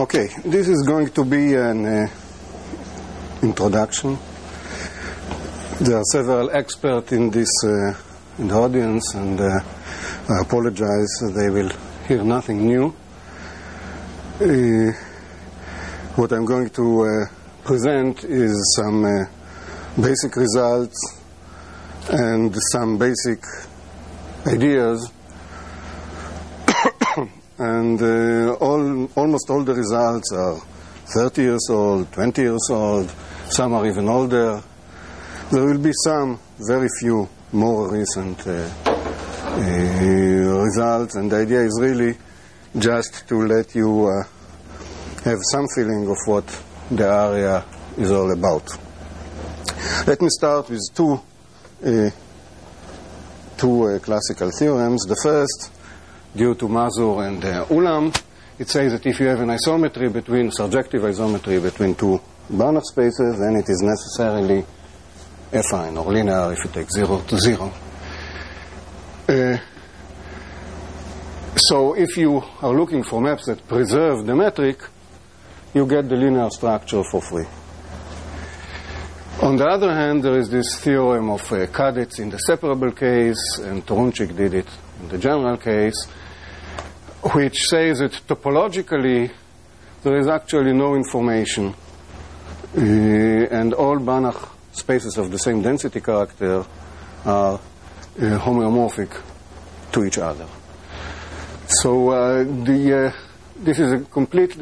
Okay, this is going to be an introduction. There are several experts in this in the audience, and I apologize, they will hear nothing new. What I'm going to present is some basic results and some basic ideas. And almost all the results are 30 years old, 20 years old, some are even older. There will be some, very few, more recent results, and the idea is really just to let you have some feeling of what the area is all about. Let me start with two classical theorems. The first, due to Mazur and Ulam, it says that if you have an isometry surjective isometry between two Banach spaces, then it is necessarily affine or linear if you take 0 to 0. So if you are looking for maps that preserve the metric, you get the linear structure for free. On the other hand, there is this theorem of Kadetz in the separable case, and Turunchik did it in the general case, which says that topologically there is actually no information, and all Banach spaces of the same density character are homeomorphic to each other. So this is a complete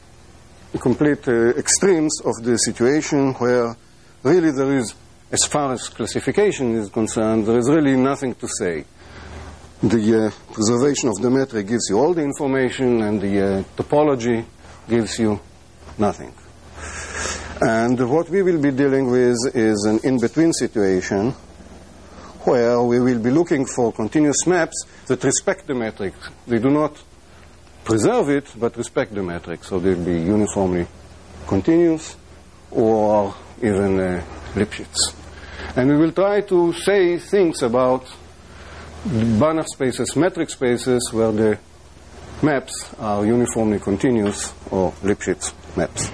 extremes of the situation where really there is, as far as classification is concerned, there is really nothing to say. The preservation of the metric gives you all the information, and the topology gives you nothing. And what we will be dealing with is an in-between situation where we will be looking for continuous maps that respect the metric. They do not preserve it, but respect the metric. So they'll be uniformly continuous or even Lipschitz. And we will try to say things about Banach spaces, metric spaces, where the maps are uniformly continuous, or Lipschitz maps.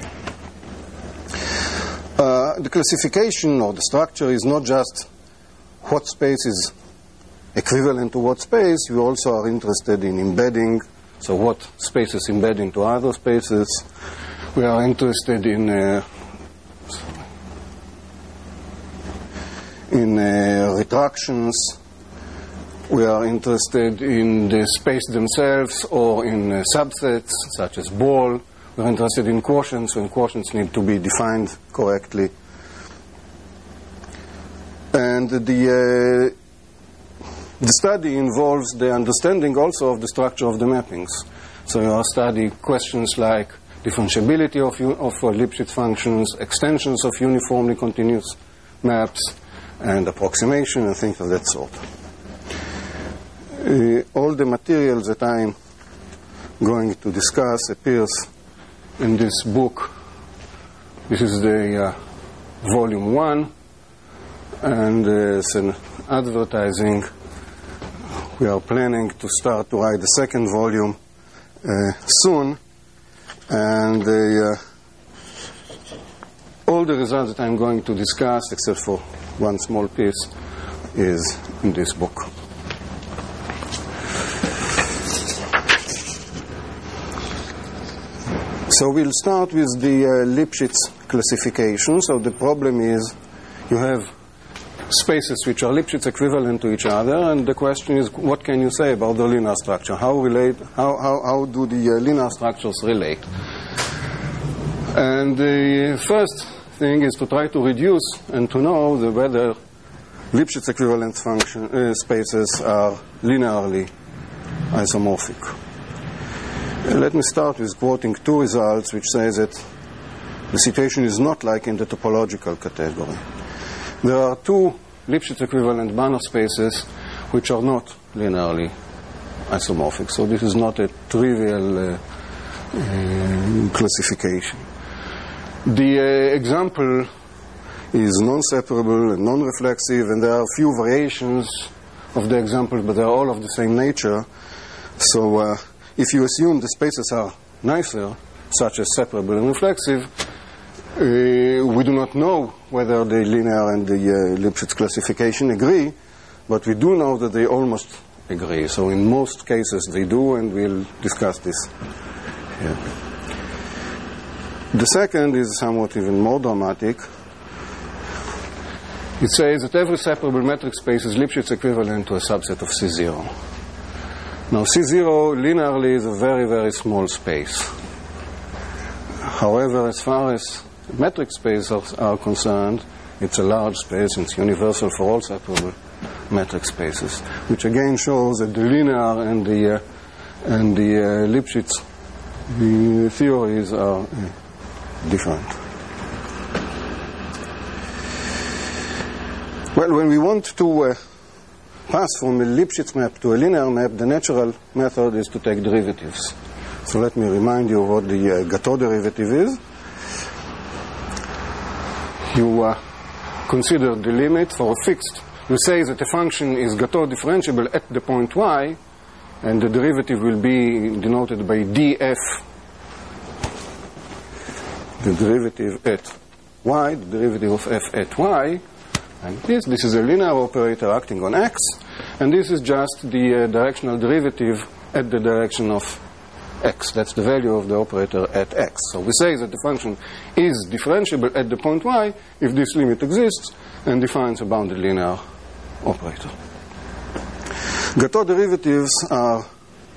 The classification or the structure is not just what space is equivalent to what space. We also are interested in embedding, so what spaces embed into other spaces. We are interested in retractions. We are interested in the space themselves or in subsets such as ball. We're interested in quotients when quotients need to be defined correctly. And the study involves the understanding also of the structure of the mappings. So you study questions like differentiability of Lipschitz functions, extensions of uniformly continuous maps, and approximation and things of that sort. All the materials that I'm going to discuss appears in this book. This is the volume 1, and it's an advertising. We are planning to start to write the second volume soon, and all the results that I'm going to discuss, except for one small piece, is in this book. So we'll start with the Lipschitz classification. So the problem is you have spaces which are Lipschitz equivalent to each other, and the question is, what can you say about the linear structure? How do the linear structures relate? And the first thing is to try to reduce and to know whether Lipschitz equivalent spaces are linearly isomorphic. Let me start with quoting two results which say that the situation is not like in the topological category. There are two Lipschitz equivalent Banach spaces which are not linearly isomorphic. So this is not a trivial classification. The example is non-separable and non-reflexive, and there are a few variations of the example, but they are all of the same nature. So if you assume the spaces are nicer, such as separable and reflexive, we do not know whether the linear and the Lipschitz classification agree, but we do know that they almost agree. So in most cases they do, and we'll discuss this here. The second is somewhat even more dramatic. It says that every separable metric space is Lipschitz equivalent to a subset of C0. Now C0 linearly is a very, very small space. However, as far as metric spaces are concerned, it's a large space. It's universal for all separable metric spaces, which again shows that the linear and the Lipschitz theories are different. Well, when we want to pass from a Lipschitz map to a linear map, the natural method is to take derivatives. So let me remind you what the Gateau derivative is. You consider the limit for a fixed. You say that a function is Gateau differentiable at the point y, and the derivative will be denoted by df, the derivative at y, the derivative of f at y. And this is a linear operator acting on x, and this is just the directional derivative at the direction of x. That's the value of the operator at x. So we say that the function is differentiable at the point y if this limit exists and defines a bounded linear operator. Gateau derivatives are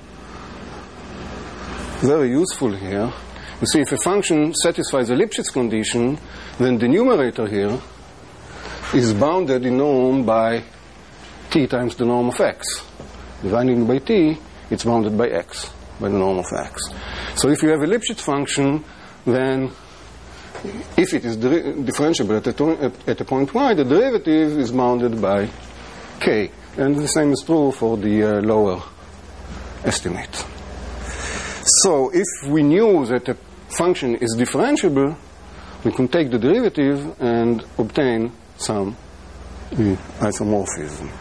very useful here. You see, if a function satisfies a Lipschitz condition, then the numerator here is bounded in norm by t times the norm of x. Dividing by t, it's bounded by x, by the norm of x. So if you have a Lipschitz function, then if it is differentiable at a point y, the derivative is bounded by k. And the same is true for the lower estimate. So if we knew that a function is differentiable, we can take the derivative and obtain some isomorphism.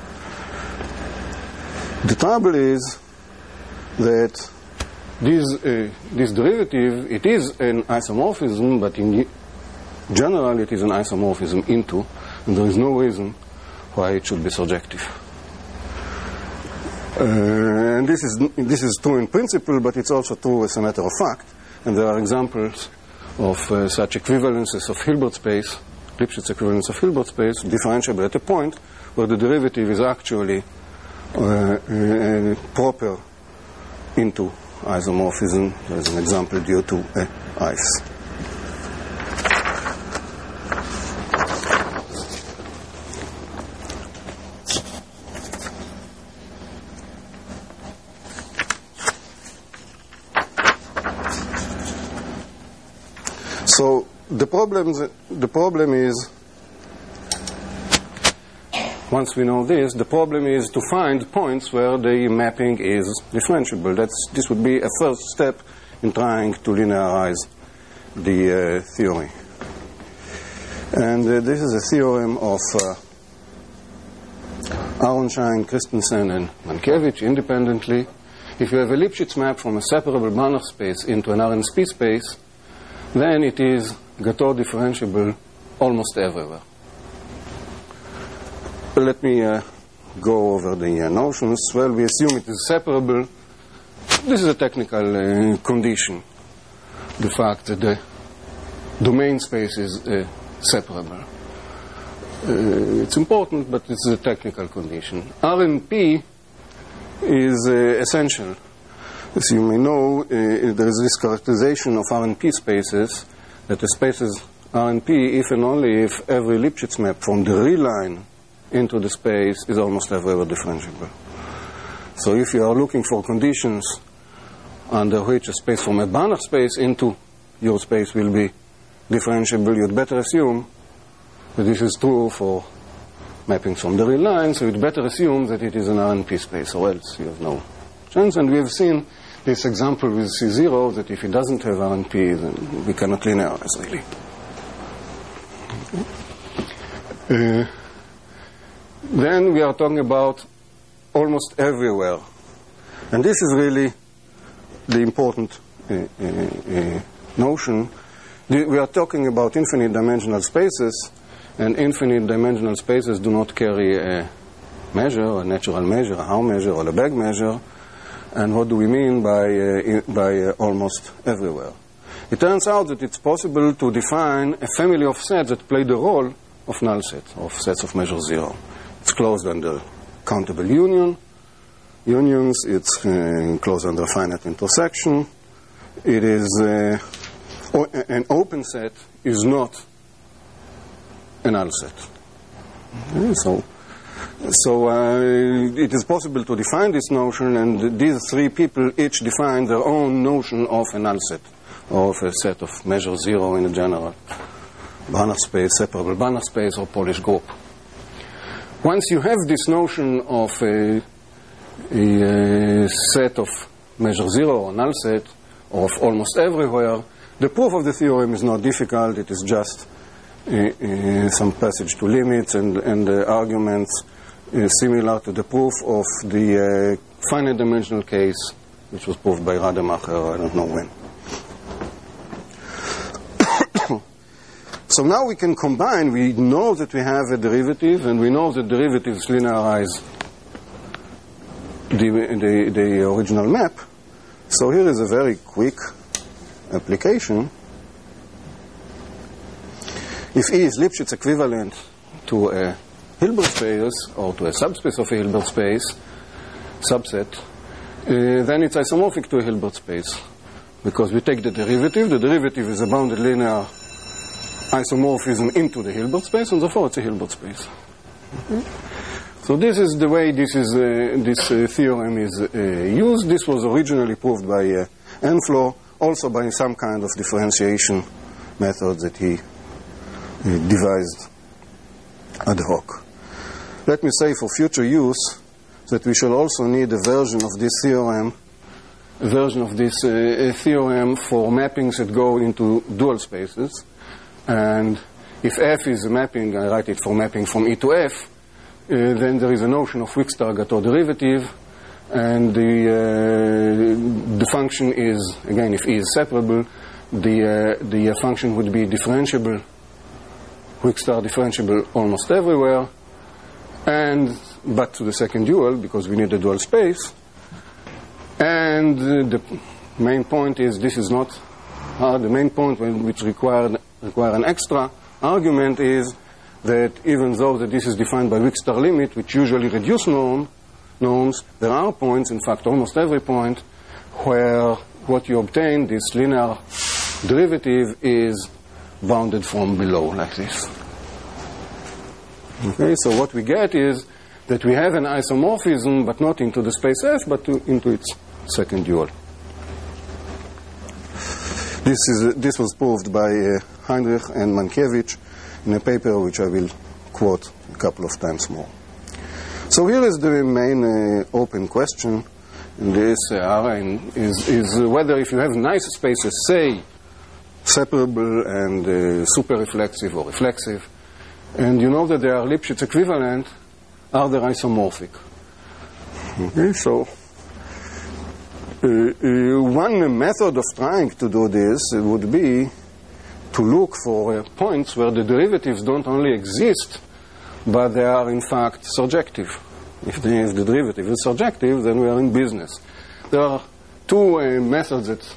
The trouble is that this derivative, it is an isomorphism, but in general it is an isomorphism into, and there is no reason why it should be surjective. And this is true in principle, but it's also true as a matter of fact. And there are examples of such equivalences of Hilbert space, Lipschitz equivalence of Hilbert space, differentiable at a point where the derivative is actually proper into isomorphism. There is an example due to ice. So the problem is, once we know this, the problem is to find points where the mapping is differentiable. This would be a first step in trying to linearize the theory. And this is a theorem of Aronshine, Christensen, and Mankiewicz independently. If you have a Lipschitz map from a separable Banach space into an RNSP space, then it is Gateau differentiable almost everywhere. Let me go over the notions. Well, we assume it is separable. This is a technical condition, the fact that the domain space is separable. It's important, but this is a technical condition. RNP is essential. As you may know, there is this characterization of RNP spaces, that the spaces RNP if and only if every Lipschitz map from the real line into the space is almost everywhere differentiable. So if you are looking for conditions under which a space from a Banach space into your space will be differentiable, you'd better assume that this is true for mappings from the real line, so you'd better assume that it is an RNP space, or else you have no chance. And we have seen this example with C0, that if it doesn't have RNP, then we cannot linearize, really. Then we are talking about almost everywhere. And this is really the important notion. We are talking about infinite dimensional spaces, and infinite dimensional spaces do not carry a measure, a natural measure, a Haar measure, or a Lebesgue measure. And what do we mean by almost everywhere? It turns out that it's possible to define a family of sets that play the role of null sets, of sets of measure 0. It's closed under countable unions. It's closed under finite intersection. It is an open set is not a null set. Okay, so it is possible to define this notion, and these three people each define their own notion of a null set, or of a set of measure 0 in a general Banach space, separable Banach space, or Polish group. Once you have this notion of a set of measure 0 or null set, or of almost everywhere, the proof of the theorem is not difficult. It is just some passage to limits and arguments similar to the proof of the finite dimensional case, which was proved by Rademacher, I don't know when. So now we can combine. We know that we have a derivative, and we know that derivatives linearize the original map. So here is a very quick application. If E is Lipschitz equivalent to a Hilbert space, or to a subspace of a Hilbert space, subset, then it's isomorphic to a Hilbert space. Because we take the derivative is a bounded linear isomorphism into the Hilbert space, and therefore it's a Hilbert space. Okay? So this is the way this theorem is used. This was originally proved by Enflo, also by some kind of differentiation method that he devised ad hoc. Let me say for future use that we shall also need a version of this theorem, for mappings that go into dual spaces. And if F is a mapping, I write it for mapping from E to F, then there is a notion of Wick-Star-Gateau derivative, and the function is, again, if E is separable, the function would be differentiable, Wick-Star differentiable almost everywhere, but to the second dual, because we need a dual space. And the main point is, this is not the main point which require an extra argument is that even though that this is defined by Wick-Star limit, which usually reduce norms, there are points, in fact almost every point, where what you obtain, this linear derivative, is bounded from below, like this. Okay, so what we get is that we have an isomorphism, but not into the space F, but into its second dual. This was proved by Heinrich and Mankiewicz in a paper which I will quote a couple of times more. So here is the main open question in this is whether if you have nice spaces, say, separable and super-reflexive or reflexive, and you know that they are Lipschitz equivalent, are they isomorphic? Okay, so one method of trying to do this would be to look for points where the derivatives don't only exist, but they are in fact surjective. If the derivative is surjective, then we are in business. There are two methods that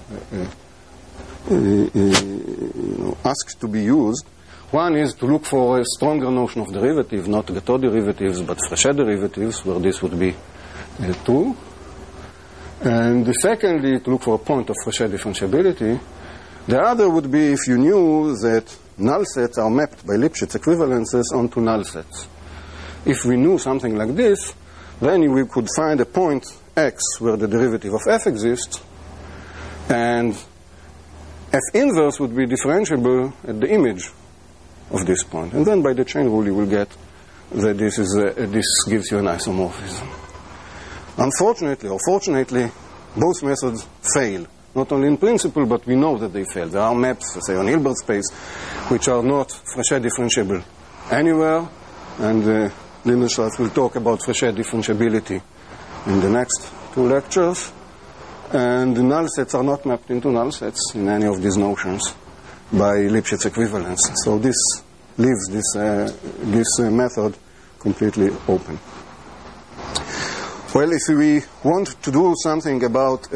asked to be used. One is to look for a stronger notion of derivative, not Gateau derivatives, but Frechet derivatives, where this would be 2. And secondly, to look for a point of Frechet differentiability. The other would be if you knew that null sets are mapped by Lipschitz equivalences onto null sets. If we knew something like this, then we could find a point x where the derivative of f exists, and f inverse would be differentiable at the image of this point. And then by the chain rule you will get that this gives you an isomorphism. Unfortunately, or fortunately, both methods fail. Not only in principle, but we know that they fail. There are maps, say on Hilbert space, which are not Frechet differentiable anywhere, and Lindenstrass will talk about Frechet differentiability in the next 2 lectures. and the null sets are not mapped into null sets in any of these notions by Lipschitz equivalence. So this leaves this method completely open. Well, if we want to do something about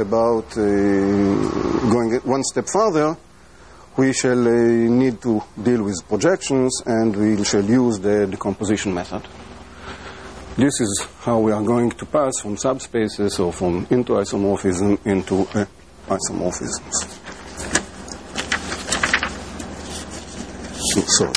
going one step further, we shall need to deal with projections, and we shall use the decomposition method. This is how we are going to pass from subspaces or from into isomorphism into isomorphisms. Sorry.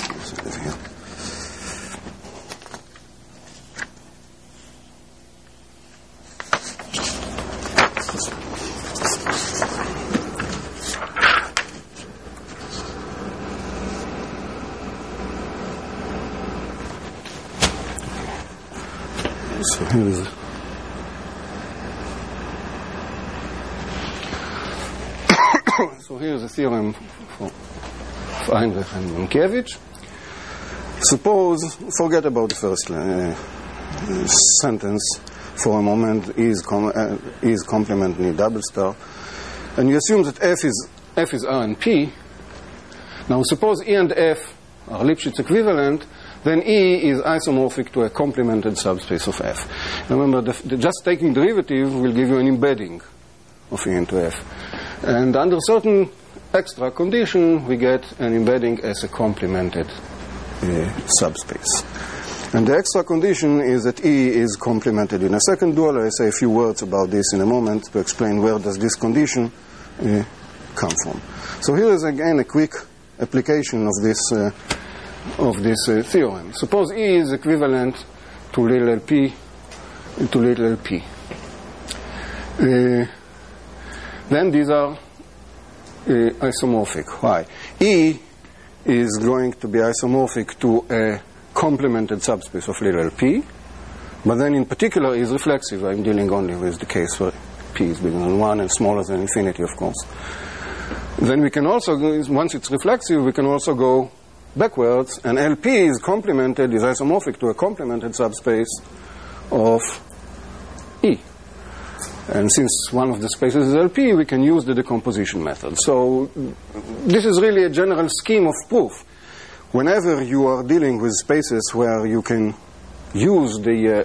So here is the theorem for Heinrich and Mankiewicz. Suppose, forget about the first sentence for a moment, is complementary double star, and you assume that F is R and P. Now suppose E and F are Lipschitz equivalent, then E is isomorphic to a complemented subspace of F. Remember, just taking derivative will give you an embedding of E into F. And under certain extra condition, we get an embedding as a complemented subspace. And the extra condition is that E is complemented in a second dual. I'll say a few words about this in a moment to explain where does this condition come from. So here is again a quick application of this theorem. Suppose E is equivalent to little LP to little LP. Then these are isomorphic. Why? E is going to be isomorphic to a complemented subspace of little p, but then in particular is reflexive. I'm dealing only with the case where p is bigger than 1 and smaller than infinity, of course. Then we can also, once it's reflexive, we can also go backwards, and LP is complemented, is isomorphic to a complemented subspace of E. And since one of the spaces is LP, we can use the decomposition method. So this is really a general scheme of proof. Whenever you are dealing with spaces where you can use the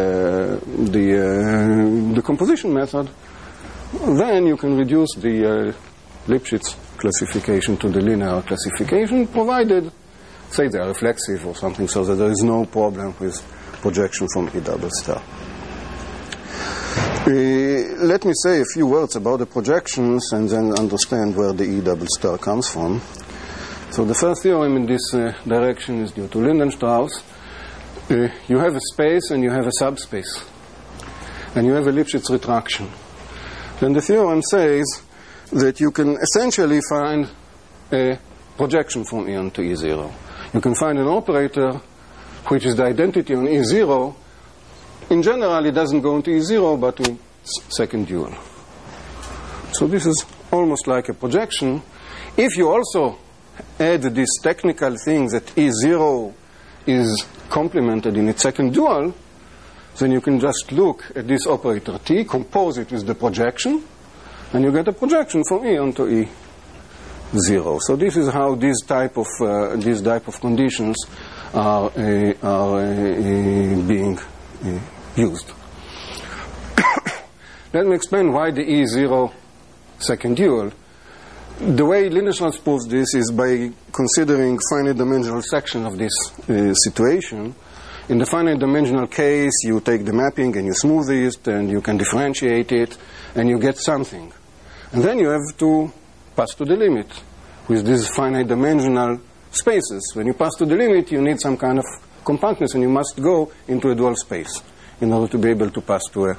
decomposition method, then you can reduce the Lipschitz classification to the linear classification, provided, say, they are reflexive or something, so that there is no problem with projection from E double star. Let me say a few words about the projections and then understand where the E double star comes from. So the first theorem in this direction is due to Lindenstrauss. You have a space and you have a subspace, and you have a Lipschitz retraction. Then the theorem says that you can essentially find a projection from E onto E0. You can find an operator which is the identity on E0. In general, it doesn't go into E0, but to second dual. So this is almost like a projection. If you also add this technical thing that E0 is complemented in its second dual, then you can just look at this operator T, compose it with the projection, and you get a projection from E onto E0. So this is how these type of conditions are being used. Let me explain why the E0 second dual. The way Lindenstrauss proves this is by considering finite dimensional section of this situation. In the finite dimensional case, you take the mapping and you smooth it and you can differentiate it and you get something. And then you have to pass to the limit with these finite dimensional spaces. When you pass to the limit, you need some kind of compactness and you must go into a dual space in order to be able to pass to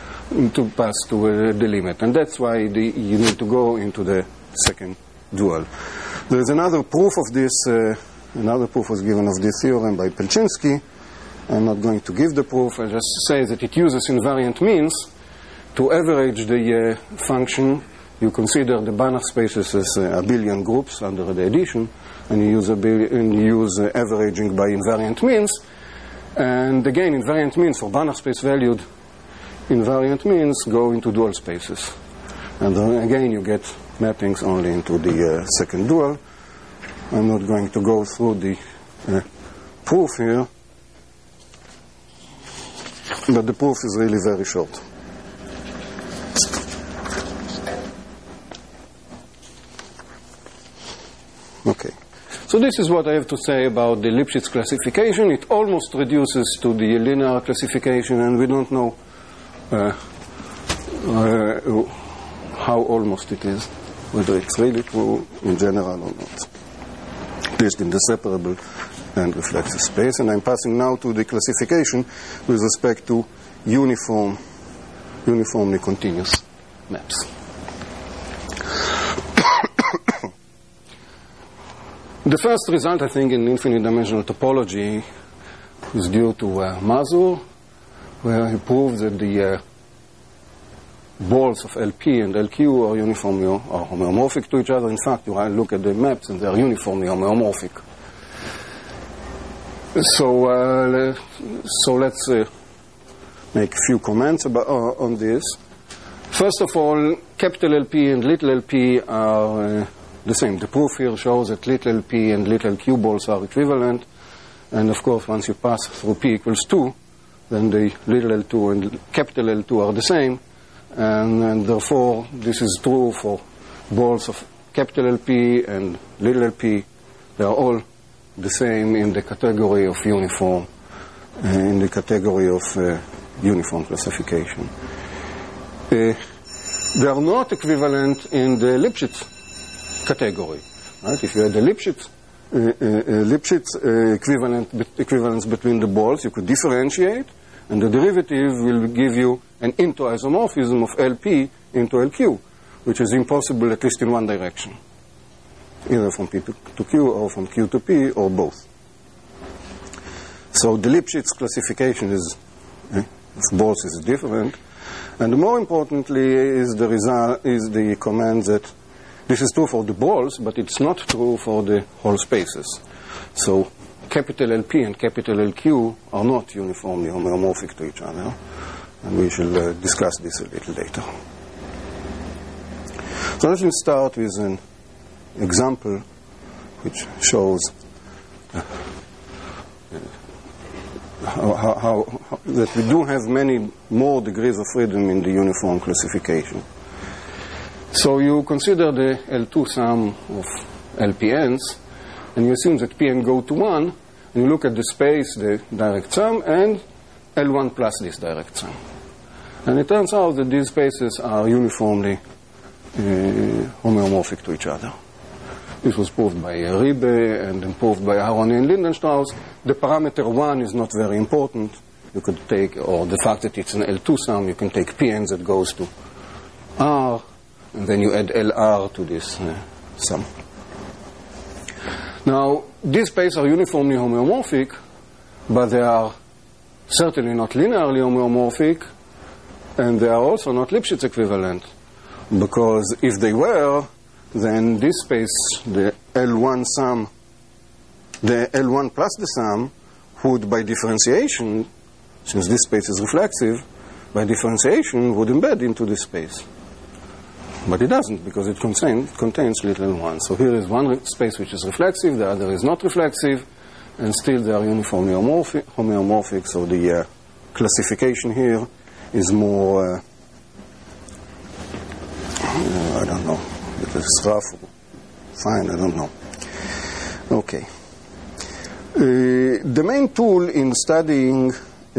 the limit. And that's why you need to go into the second dual. There is another proof of this. Another proof was given of this theorem by Pelczynski. I'm not going to give the proof. I just say that it uses invariant means to average the function. You consider the Banach spaces as abelian groups under the addition, and you use averaging by invariant means. And again, invariant means for Banach space valued invariant means go into dual spaces. And then again, you get mappings only into the second dual. I'm not going to go through the proof here, but the proof is really very short. Okay. So this is what I have to say about the Lipschitz classification. It almost reduces to the linear classification, and we don't know how almost it is, whether it's really true in general or not, at least in the separable and reflexive space. And I'm passing now to the classification with respect to uniformly continuous maps. The first result, I think, in infinite dimensional topology is due to Mazur, where he proved that the balls of LP and LQ are uniformly homeomorphic to each other. In fact, you look at the maps and they are uniformly homeomorphic. So let's make a few comments on this. First of all, capital LP and little LP are the same. The proof here shows that little LP and little Q balls are equivalent. And of course, once you pass through P equals 2, then the little L2 and capital L2 are the same. And therefore, this is true for balls of capital LP and little LP. They are all the same in the category of uniform, uniform classification. They are not equivalent in the Lipschitz category. Right? If you had the Lipschitz equivalence between the balls, you could differentiate, and the derivative will give you an into-isomorphism of LP into LQ, which is impossible at least in one direction, either from P to Q or from Q to P or both. So the Lipschitz classification of balls is different, and more importantly is the comment that this is true for the balls, but it's not true for the whole spaces. So capital LP and capital LQ are not uniformly homeomorphic to each other, and we shall discuss this a little later. So let me start with an example which shows how that we do have many more degrees of freedom in the uniform classification. So you consider the L2 sum of LPNs, and you assume that Pn go to 1, and you look at the space, the direct sum, and L1 plus this direct sum. And it turns out that these spaces are uniformly homeomorphic to each other. This was proved by Ribe and then proved by Aharoni and Lindenstrauss. The parameter 1 is not very important. You could take, or the fact that it's an L2 sum, you can take Pn that goes to R, and then you add LR to this sum. Now, these spaces are uniformly homeomorphic, but they are certainly not linearly homeomorphic, and they are also not Lipschitz equivalent, because if they were, then this space, the L1 sum, the L1 plus the sum, would by differentiation, since this space is reflexive, by differentiation would embed into this space. But it doesn't, because it contains little L1. So here is one space which is reflexive, the other is not reflexive, and still they are uniformly homeomorphic, so the classification here is more, I don't know, it is rough or fine, I don't know. Okay. The main tool in studying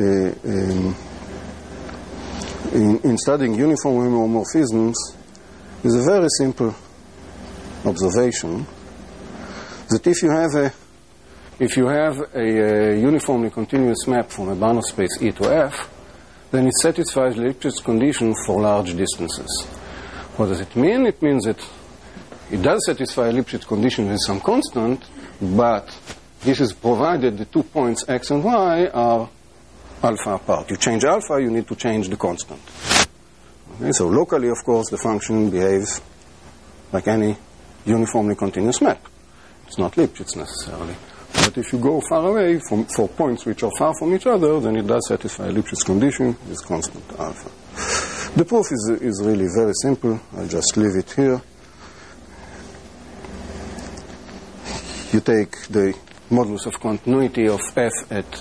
in studying uniform homomorphisms is a very simple observation that if you have a uniformly continuous map from a Banach space E to F, then it satisfies Lipschitz condition for large distances. What does it mean? It means that it does satisfy a Lipschitz condition with some constant, but this is provided the 2 points x and y are alpha apart. You change alpha, you need to change the constant. Okay, so locally, of course, the function behaves like any uniformly continuous map. It's not Lipschitz necessarily. But if you go far away for points which are far from each other, then it does satisfy a Lipschitz condition with constant alpha. The proof is really very simple. I'll just leave it here. You take the modulus of continuity of f at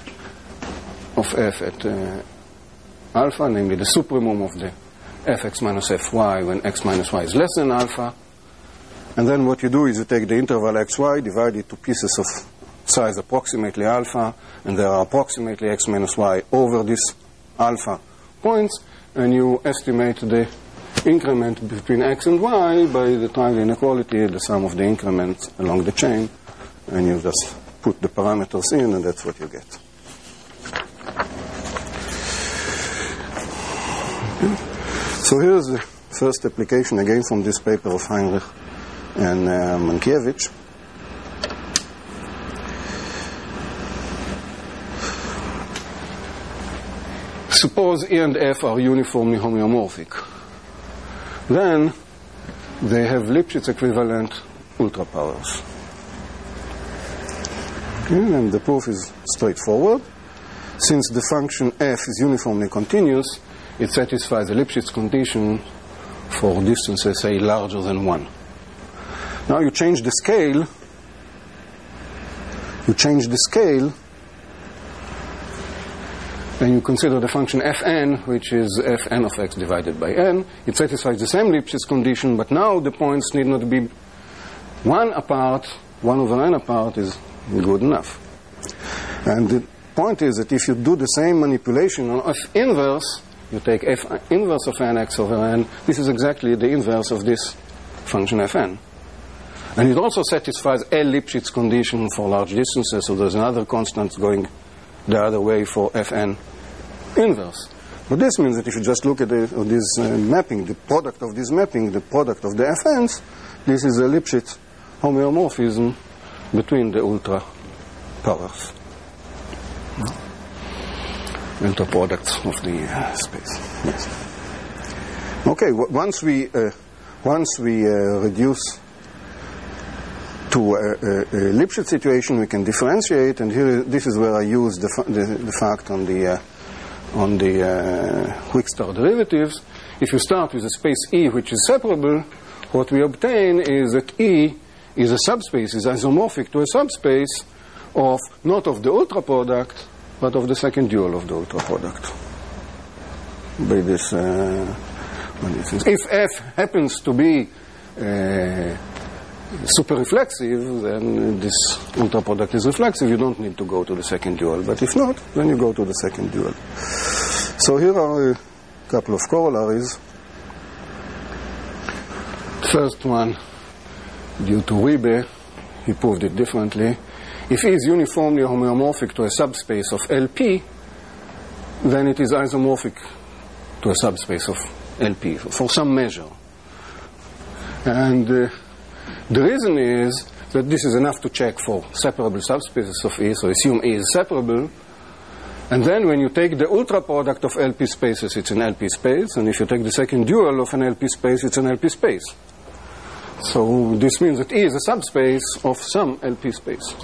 alpha, namely the supremum of the fx minus fy when x minus y is less than alpha. And then what you do is you take the interval xy, divide it to pieces of size approximately alpha, and there are approximately x minus y over these alpha points, and you estimate the increment between x and y by the triangle inequality, the sum of the increments along the chain, and you just put the parameters in, and that's what you get. So here's the first application, again from this paper of Heinrich and Mankiewicz. Suppose E and F are uniformly homeomorphic. Then they have Lipschitz equivalent ultrapowers. Okay, and the proof is straightforward. Since the function f is uniformly continuous, it satisfies the Lipschitz condition for distances, say, larger than 1. Now you change the scale. And you consider the function fn, which is fn of x divided by n. It satisfies the same Lipschitz condition, but now the points need not be 1 apart. 1 over n apart is good enough. And the point is that if you do the same manipulation on f inverse, you take f inverse of nx over n, this is exactly the inverse of this function fn. And it also satisfies L Lipschitz condition for large distances, so there's another constant going the other way for fn inverse. But this means that if you just look at this mapping, the product of this mapping, the product of the fn's, this is a Lipschitz homeomorphism between the ultra powers. Ultra products of the space. Yes. Okay, once we reduce to a Lipschitz situation, we can differentiate, and here this is where I use the fact on the Quick-Start derivatives. If you start with a space E which is separable, what we obtain is that E is a subspace, is isomorphic to a subspace of not of the ultra product, but of the second dual of the ultra product. By this, if F happens to be super reflexive, then this ultra product is reflexive. You don't need to go to the second dual. But if not, then you go to the second dual. So here are a couple of corollaries. First one, due to Wiebe, he proved it differently. If E is uniformly homeomorphic to a subspace of LP, then it is isomorphic to a subspace of LP for some measure. And the reason is that this is enough to check for separable subspaces of E, so assume E is separable. And then when you take the ultra product of LP spaces, it's an LP space, and if you take the second dual of an LP space, it's an LP space. So this means that E is a subspace of some LP space.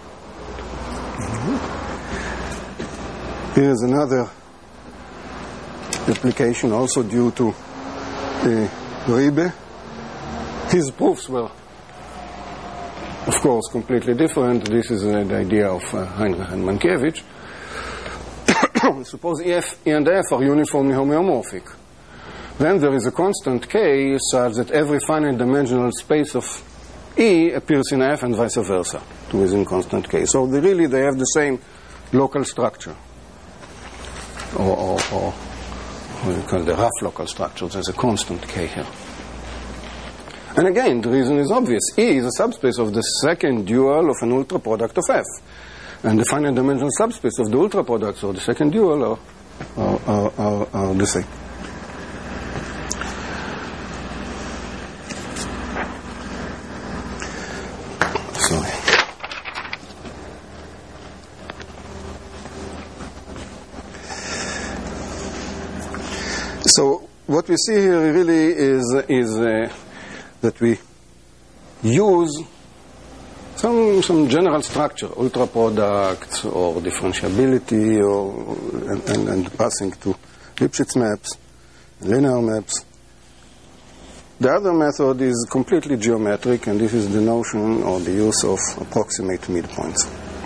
Here's another application also due to Riebe. His proofs were, of course, completely different. This is the idea of Heinrich and Mankiewicz. Suppose E and F are uniformly homeomorphic. Then there is a constant K such that every finite dimensional space of E appears in F and vice versa, within constant K. So they have the same local structure, or what we call the rough local structure. There's a constant K here. And again, the reason is obvious. E is a subspace of the second dual of an ultra product of F. And the finite dimensional subspace of the ultra products or the second dual are the same. Sorry. So what we see here really is that we use some general structure, ultra products or differentiability and passing to Lipschitz maps. linear maps. The other method is completely geometric, and this is the notion or the use of approximate midpoints.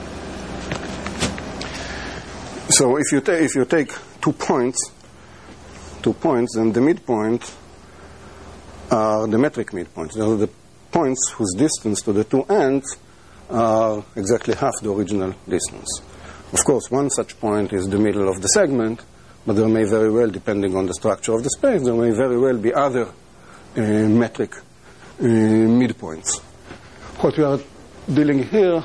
So if you take 2 points, then the midpoint are the metric midpoints. They are the points whose distance to the two ends are exactly half the original distance. Of course, one such point is the middle of the segment, but there may very well, depending on the structure of the space, there may very well be other metric midpoints. What we are dealing here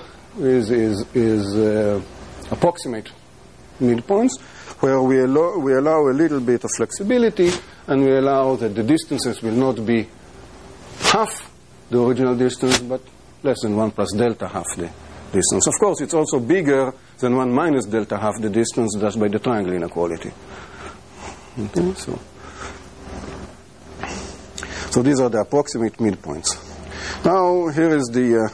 is approximate midpoints, where we allow a little bit of flexibility, and we allow that the distances will not be half the original distance, but less than 1 plus delta half the distance. Of course, it's also bigger than 1 minus delta half the distance, thus by the triangle inequality. Okay, so these are the approximate midpoints. Now, here is the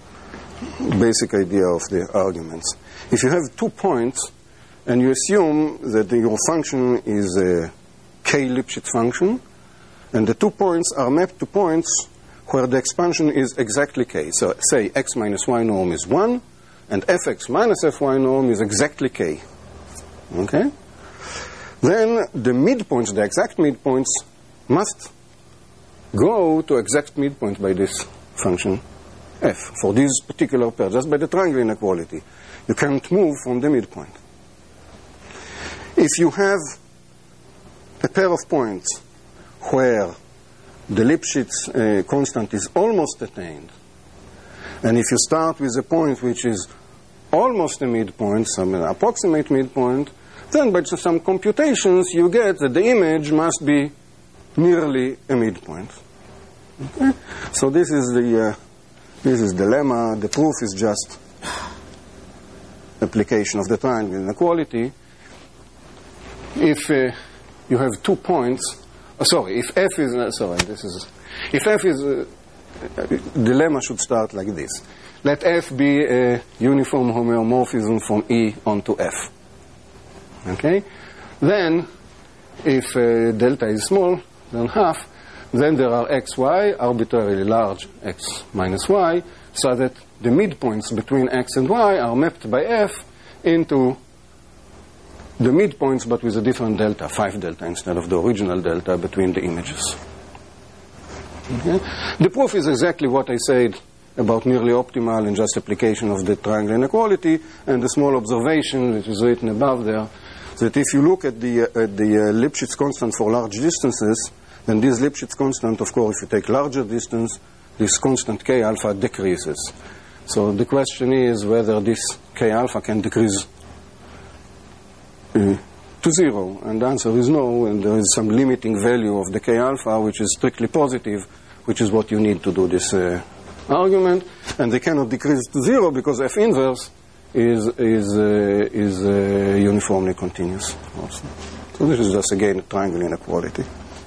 basic idea of the arguments. If you have 2 points, and you assume that your function is a k-Lipschitz function, and the 2 points are mapped to points where the expansion is exactly k. So say x minus y norm is 1, and fx minus fy norm is exactly k. Okay? Then the midpoints, the exact midpoints, must go to exact midpoint by this function f for these particular pairs, just by the triangle inequality. You can't move from the midpoint. If you have a pair of points where the Lipschitz constant is almost attained, and if you start with a point which is almost a midpoint, some approximate midpoint, then by some computations you get that the image must be nearly a midpoint. Okay? So this is the lemma. The proof is just application of the triangle inequality. If you have 2 points, if f is if f is the lemma should start like this. Let f be a uniform homeomorphism from E onto f. Okay? Then, if delta is small than half, then there are xy, arbitrarily large x minus y, so that the midpoints between x and y are mapped by f into the midpoints, but with a different delta, 5 delta instead of the original delta between the images. Okay? The proof is exactly what I said about nearly optimal and just application of the triangle inequality, and the small observation which is written above there, that if you look at the Lipschitz constant for large distances, then this Lipschitz constant, of course, if you take larger distance, this constant k alpha decreases. So the question is whether this k alpha can decrease to 0, and the answer is no, and there is some limiting value of the k alpha which is strictly positive, which is what you need to do this argument, and they cannot decrease to 0 because f inverse is uniformly continuous also. So this is just again a triangle inequality.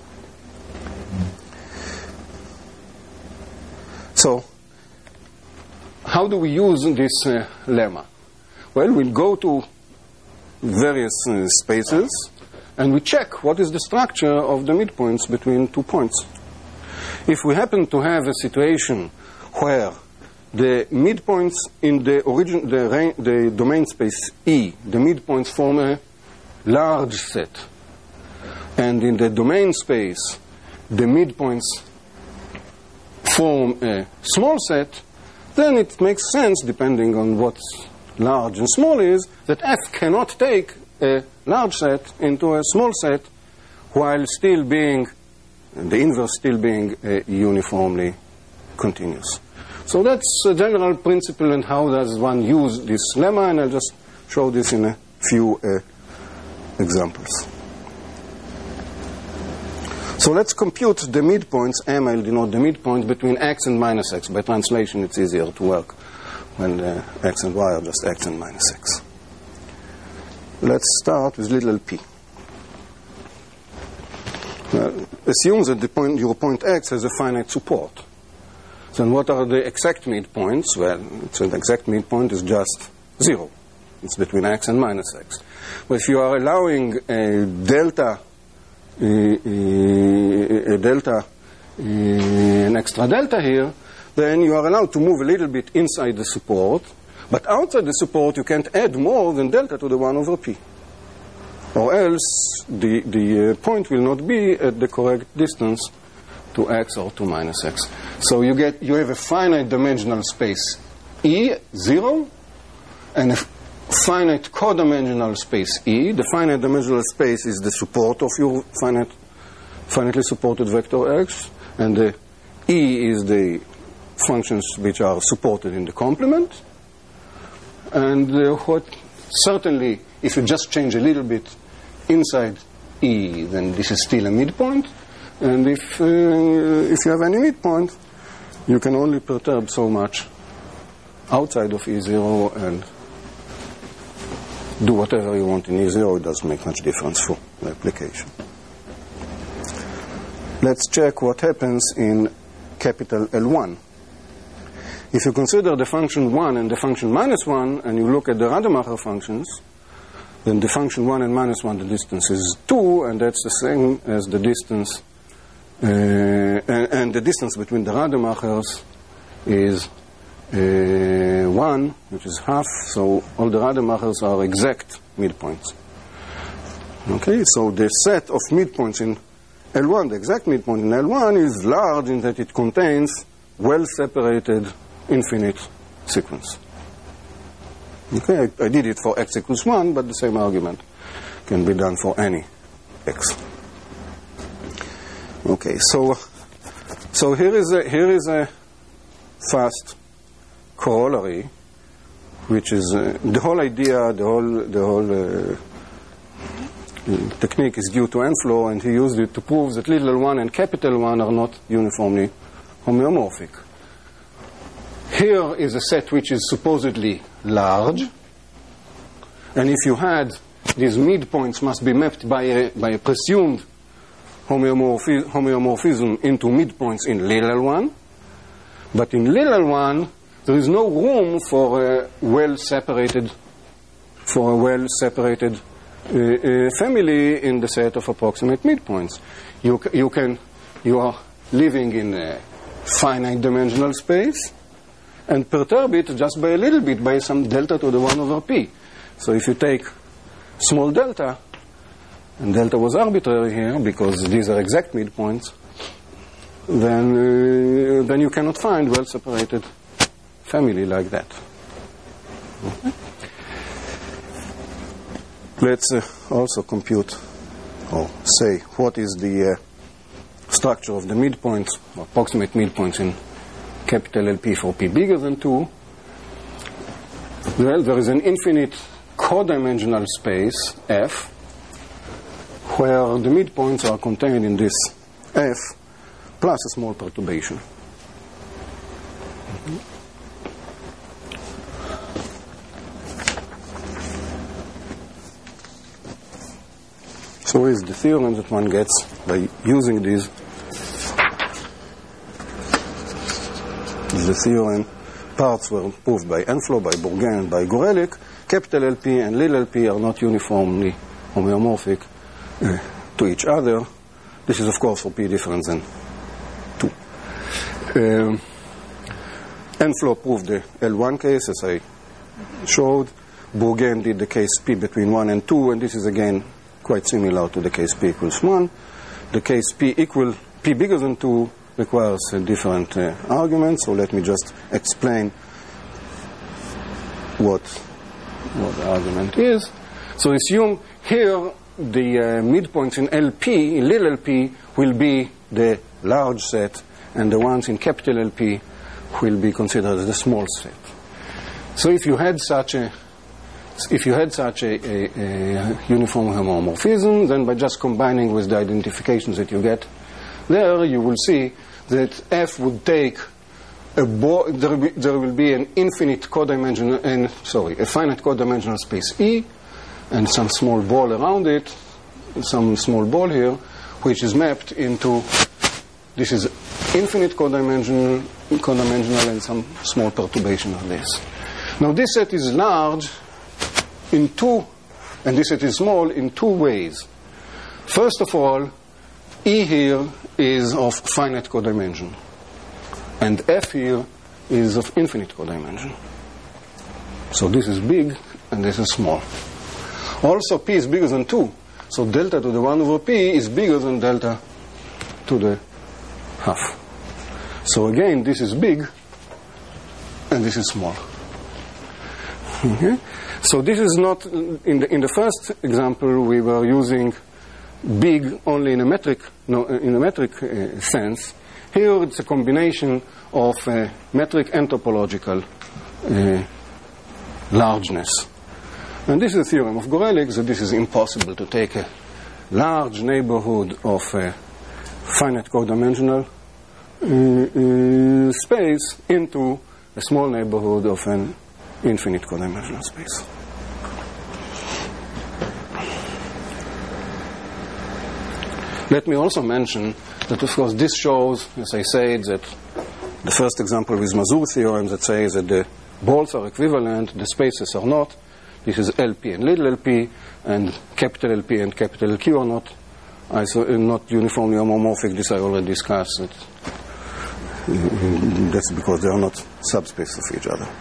So how do we use this lemma? Well, we'll go to various spaces, and we check what is the structure of the midpoints between 2 points. If we happen to have a situation where the midpoints in the domain space E, the midpoints form a large set, and in the domain space the midpoints form a small set, then it makes sense, depending on what large and small is, that f cannot take a large set into a small set while still being, the inverse still being uniformly continuous. So that's a general principle, and how does one use this lemma, and I'll just show this in a few examples. So let's compute the midpoints. M, I'll denote the midpoint between x and minus x. By translation, it's easier to work when x and y are just x and minus x. Let's start with little p. Assume that your point x has a finite support. Then what are the exact midpoints? Well, so the exact midpoint is just 0. It's between x and minus x. But if you are allowing a delta delta, an extra delta here, then you are allowed to move a little bit inside the support, but outside the support you can't add more than delta to the 1 over p. Or else the point will not be at the correct distance to x or to minus x. So you have a finite dimensional space E, 0, and a finite codimensional space E. The finite dimensional space is the support of your finitely supported vector x, and the E is the functions which are supported in the complement. And certainly, if you just change a little bit inside E, then this is still a midpoint. And if you have any midpoint, you can only perturb so much outside of E0 and do whatever you want in E0. It doesn't make much difference for the application. Let's check what happens in capital L1. If you consider the function 1 and the function minus 1, and you look at the Rademacher functions, then the function 1 and minus 1, the distance is 2, and that's the same as the distance, and the distance between the Rademachers is 1, which is half, so all the Rademachers are exact midpoints. Okay, so the set of midpoints in L1, the exact midpoint in L1, is large in that it contains well-separated infinite sequence. Okay, I did it for x equals 1, but the same argument can be done for any x. Okay, so here is a fast corollary, which is the whole idea, the whole technique is due to Enflo, and he used it to prove that little l1 and capital 1 are not uniformly homeomorphic. Here is a set which is supposedly large, and if you had these midpoints must be mapped by a presumed homeomorphism into midpoints in little l1, but in little l1 there is no room for a well-separated family in the set of approximate midpoints. You are living in a finite dimensional space and perturb it just by a little bit, by some delta to the 1 over p. So if you take small delta, and delta was arbitrary here because these are exact midpoints, then you cannot find well-separated family like that. Okay. Let's also compute or say what is the structure of the midpoints, or approximate midpoints in capital LP for p bigger than 2. Well, there is an infinite codimensional space F where the midpoints are contained in this F plus a small perturbation. So is the theorem that one gets by using these. The theorem parts were proved by Enflo, by Bourgain, and by Gorelik. Capital LP and little LP are not uniformly homeomorphic to each other. This is, of course, for p different than 2. Enflo proved the L1 case, as I showed. Bourgain did the case p between 1 and 2, and this is, again, quite similar to the case p equals 1. The case p bigger than 2 requires a different argument, so let me just explain what the argument is. So assume here the midpoints in LP, in little LP, will be the large set, and the ones in capital LP will be considered as the small set. So if you had such a uniform homomorphism, then by just combining with the identifications that you get there, you will see that F would take there will be an infinite codimensional, a finite codimensional space E, and some small ball around it, some small ball here, which is mapped into, this is infinite codimensional and some small perturbation of this. Now this set is large in two, and this set is small in two ways. First of all, E here is of finite codimension, and F here is of infinite codimension. So this is big, and this is small. Also, P is bigger than 2. So delta to the 1 over P is bigger than delta to the half. So again, this is big, and this is small. Okay? So this is not, in the first example, we were using big only in a metric, sense. Here it's a combination of metric and topological largeness. And this is a theorem of Gorelick that this is impossible to take a large neighborhood of a finite codimensional space into a small neighborhood of an infinite codimensional space. Let me also mention that, of course, this shows, as I said, that the first example with Mazur theorem that says that the balls are equivalent, the spaces are not. This is LP and little LP, and capital LP and capital LQ are not uniformly homomorphic. This I already discussed. That's because they are not subspaces of each other.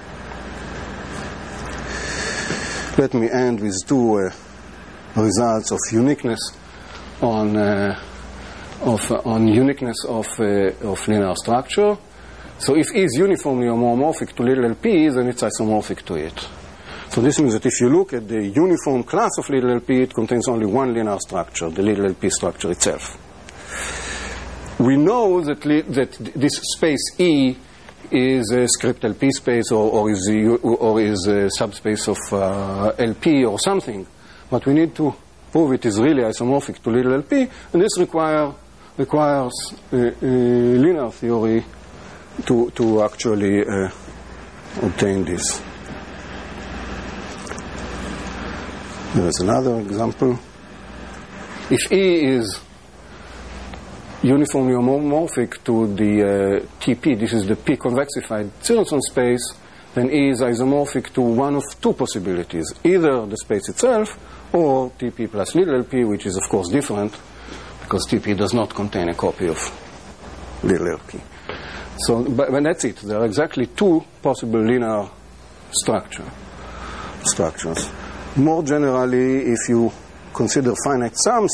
Let me end with two results of uniqueness on uniqueness of linear structure. So if E is uniformly homomorphic to little LP, then it's isomorphic to it. So this means that if you look at the uniform class of little LP, it contains only one linear structure, the little LP structure itself. We know that this space E is a script LP space or is a subspace of LP or something. But we need to prove it is really isomorphic to little LP, and this requires linear theory to actually obtain this. There is another example. If E is uniformly homomorphic to the TP, this is the P convexified Tserenson space, then E is isomorphic to one of two possibilities, either the space itself or TP plus little LP, which is of course different because TP does not contain a copy of little LP. So, but that's it. There are exactly two possible linear structures. More generally, if you consider finite sums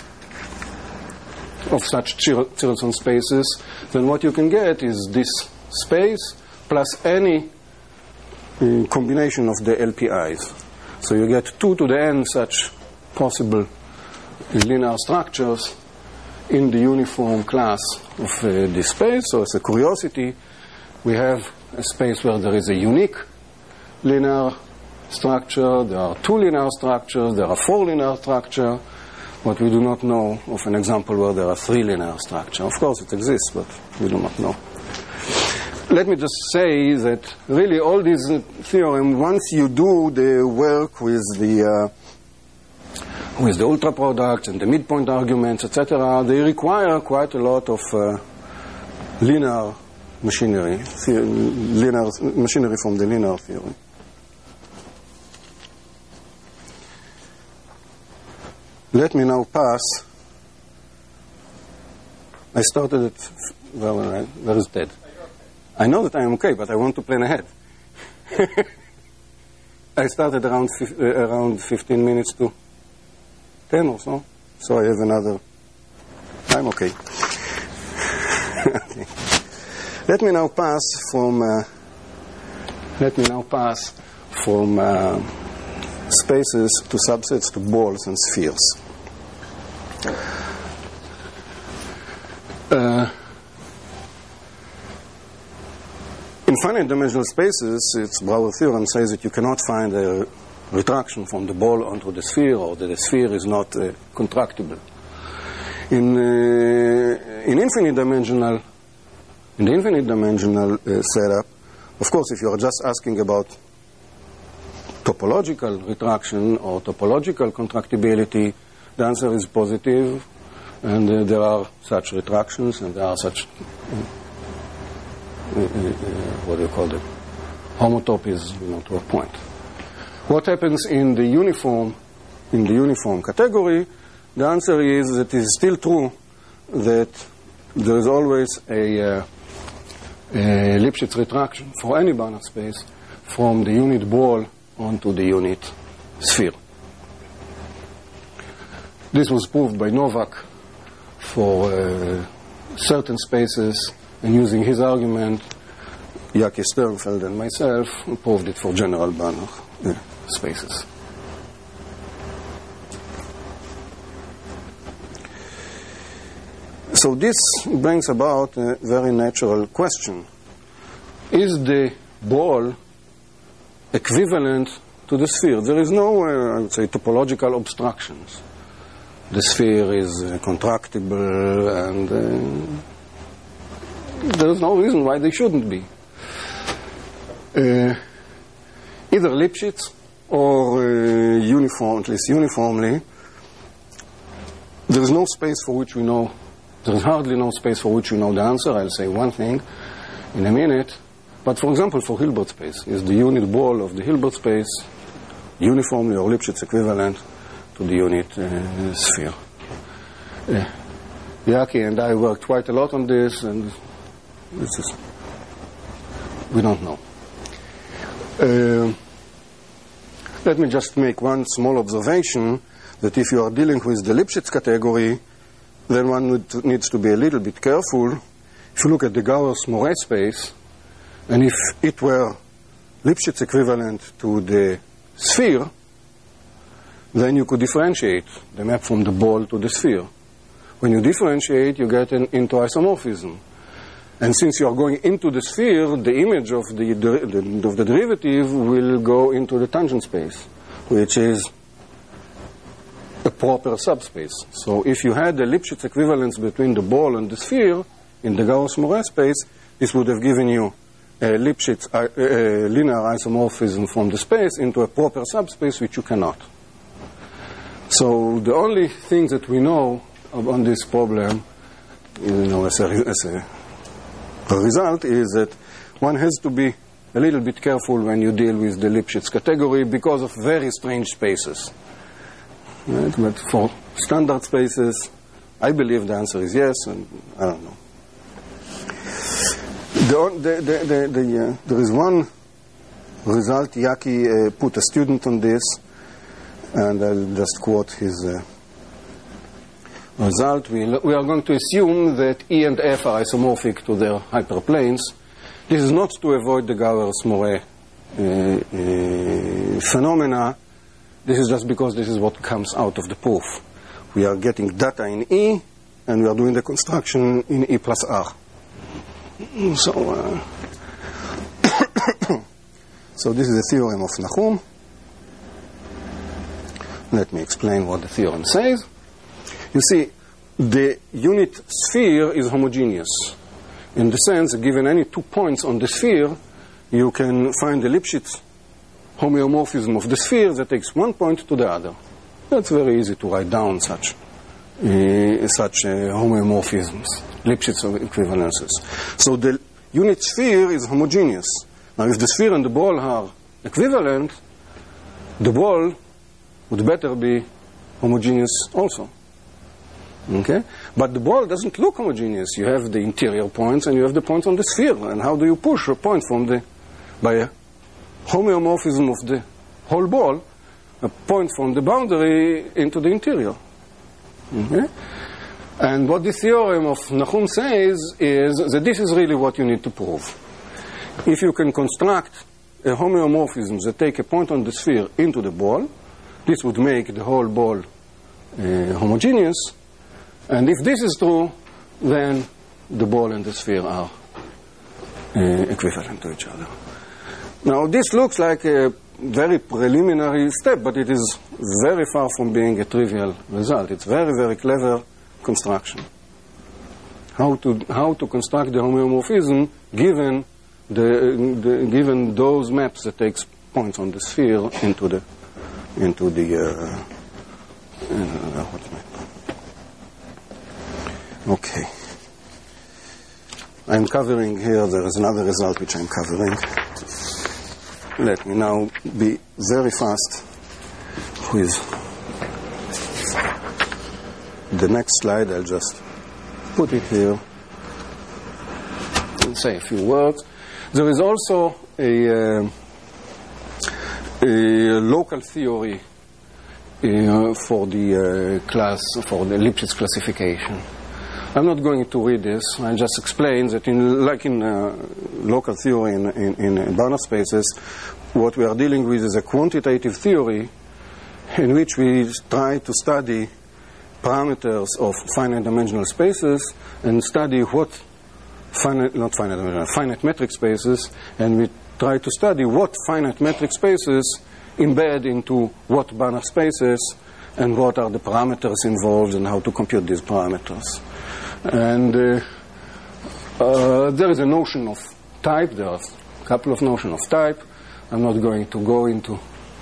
of such Tserenson spaces, then what you can get is this space plus any combination of the LPIs. So you get 2 to the n such possible linear structures in the uniform class of this space. So as a curiosity, we have a space where there is a unique linear structure, there are 2 linear structures, there are 4 linear structures, but we do not know of an example where there are 3 linear structures. Of course it exists, but we do not know. Let me just say that really all these theorems, once you do the work with the ultra products and the midpoint arguments, etc., they require quite a lot of linear machinery from the linear theory. Let me now pass. I started at, where is Ted? I know that I am okay, but I want to plan ahead. I started around 15 minutes to 10 or so. So I have another. I'm okay. Okay. Let me now pass from spaces to subsets to balls and spheres. In finite dimensional spaces, its Brouwer theorem says that you cannot find a retraction from the ball onto the sphere, or that the sphere is not contractible. In the infinite dimensional setup, of course, if you are just asking about topological retraction or topological contractibility, the answer is positive, and there are such retractions, and there are such what do you call it? Homotopies, to a point. What happens in the uniform category? The answer is that it is still true that there is always a Lipschitz retraction for any Banach space from the unit ball onto the unit sphere. This was proved by Novak for certain spaces, and using his argument, Yaki Sternfeld and myself proved it for general Banach spaces. So this brings about a very natural question. Is the ball equivalent to the sphere? There is no, I would say, topological obstructions. The sphere is contractible, and there is no reason why they shouldn't be. Either Lipschitz or at least uniformly, there is no space for which we know, there is hardly no space for which we know the answer. I'll say one thing in a minute. But for example, for Hilbert space, is the unit ball of the Hilbert space uniformly or Lipschitz equivalent to the unit sphere? Yaki and I worked quite a lot on this, and we don't know. Let me just make one small observation, that if you are dealing with the Lipschitz category, then one needs to be a little bit careful. If you look at the Gauss-Moret space, and if it were Lipschitz equivalent to the sphere, then you could differentiate the map from the ball to the sphere. When you differentiate, you get into isomorphism. And since you are going into the sphere, the image of the derivative will go into the tangent space, which is a proper subspace. So if you had a Lipschitz equivalence between the ball and the sphere in the Gauss-Moret space, this would have given you a Lipschitz linear isomorphism from the space into a proper subspace, which you cannot. So the only thing that we know on this problem, as a result, is that one has to be a little bit careful when you deal with the Lipschitz category because of very strange spaces. Right? But for standard spaces, I believe the answer is yes, and I don't know. There is one result. Yaki put a student on this, and I'll just quote his result. We are going to assume that E and F are isomorphic to their hyperplanes. This is not to avoid the Gauss-Moret phenomena. This is just because this is what comes out of the proof. We are getting data in E, and we are doing the construction in E plus R. So, so this is the theorem of Nahum. Let me explain what the theorem says. You see, the unit sphere is homogeneous in the sense that given any 2 points on the sphere, you can find the Lipschitz homeomorphism of the sphere that takes 1 point to the other. That's very easy to write down such homeomorphisms, Lipschitz equivalences. So the unit sphere is homogeneous. Now, if the sphere and the ball are equivalent, the ball would better be homogeneous also. Okay? But the ball doesn't look homogeneous. You have the interior points and you have the points on the sphere. And how do you push a point by a homeomorphism of the whole ball, a point from the boundary into the interior? Okay? And what the theorem of Nahum says is that this is really what you need to prove. If you can construct a homeomorphism that take a point on the sphere into the ball, this would make the whole ball homogeneous. And if this is true, then the ball and the sphere are equivalent to each other. Now, this looks like a very preliminary step, but it is very far from being a trivial result. It's very, very clever construction. How to construct the homeomorphism given given those maps that takes points on the sphere into the okay. I'm covering here. There is another result which I'm covering. Let me now be very fast with the next slide. I'll just put it here and say a few words. There is also a local theory for the for the Lipschitz classification. I'm not going to read this. I just explain that in local theory in Banach spaces, what we are dealing with is a quantitative theory in which we try to study parameters of finite dimensional spaces and study what finite metric spaces, and we try to study what finite metric spaces embed into what Banach spaces and what are the parameters involved and how to compute these parameters. And there is a notion of type. There are a couple of notions of type. I'm not going to go into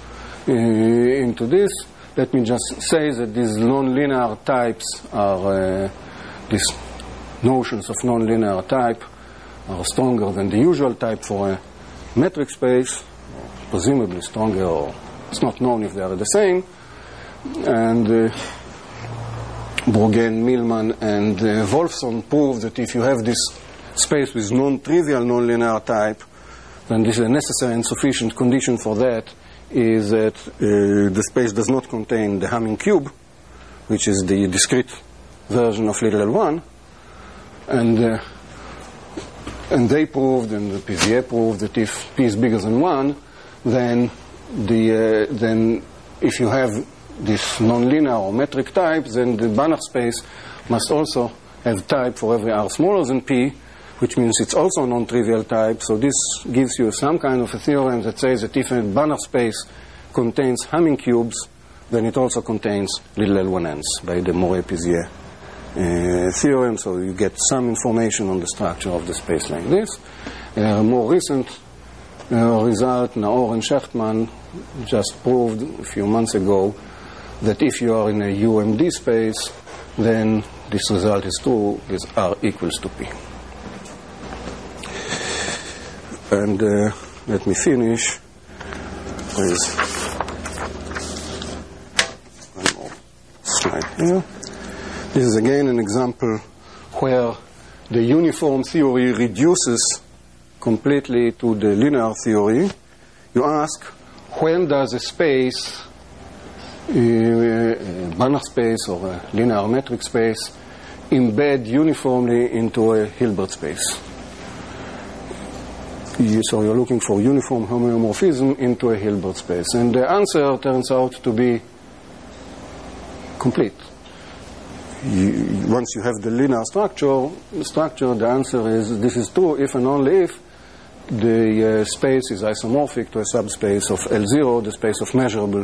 this. Let me just say that these nonlinear types are these notions of nonlinear type are stronger than the usual type for a metric space, presumably stronger, or it's not known if they are the same. And Bourgain, Millman, and Wolfson proved that if you have this space with non-trivial nonlinear type, then this is a necessary and sufficient condition for that is that the space does not contain the Hamming cube, which is the discrete version of little L1. And they proved, and the PVA proved, that if P is bigger than 1, then if you have this nonlinear or metric type, then the Banach space must also have type for every R smaller than P, which means it's also a non-trivial type. So this gives you some kind of a theorem that says that if a Banach space contains Hamming cubes, then it also contains little L1n's by the Moret-Pizier theorem. So you get some information on the structure of the space like this. A more recent result, Naor and Shechtman just proved a few months ago that if you are in a UMD space, then this result is true, is R equals to P. And let me finish with one more slide here. This is again an example where the uniform theory reduces completely to the linear theory. You ask, when does a space, a Banach space or a linear metric space, embed uniformly into a Hilbert space? So you're looking for uniform homeomorphism into a Hilbert space. And the answer turns out to be complete. Once you have the linear structure, the answer is this is true if and only if the space is isomorphic to a subspace of L0, the space of measurable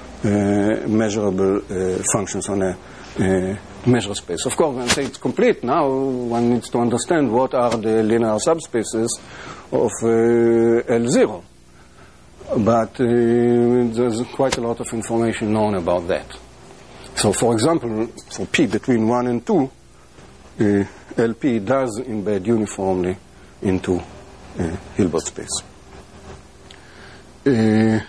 functions on a measure space. Of course, when I say it's complete, now one needs to understand what are the linear subspaces of L0. But there's quite a lot of information known about that. So, for example, for P between 1 and 2, LP does embed uniformly into Hilbert space. The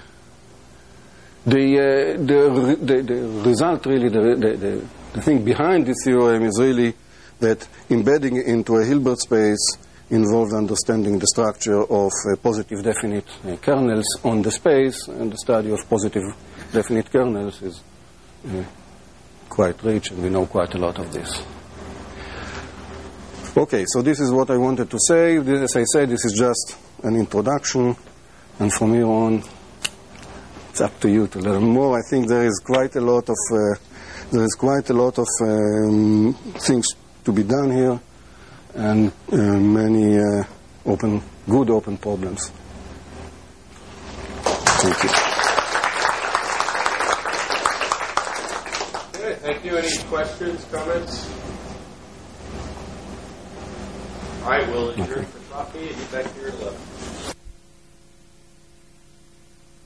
result, really, the thing behind this theorem is really that embedding into a Hilbert space involves understanding the structure of positive definite kernels on the space, and the study of positive definite kernels is quite rich, and we know quite a lot of this. Okay, so this is what I wanted to say. As I said, this is just an introduction, and from here on, it's up to you to learn more. I think there is quite a lot of things to be done here, and many good open problems. Thank you. Okay, thank you. Any questions, comments? I will adjourn for coffee and get back to your 11.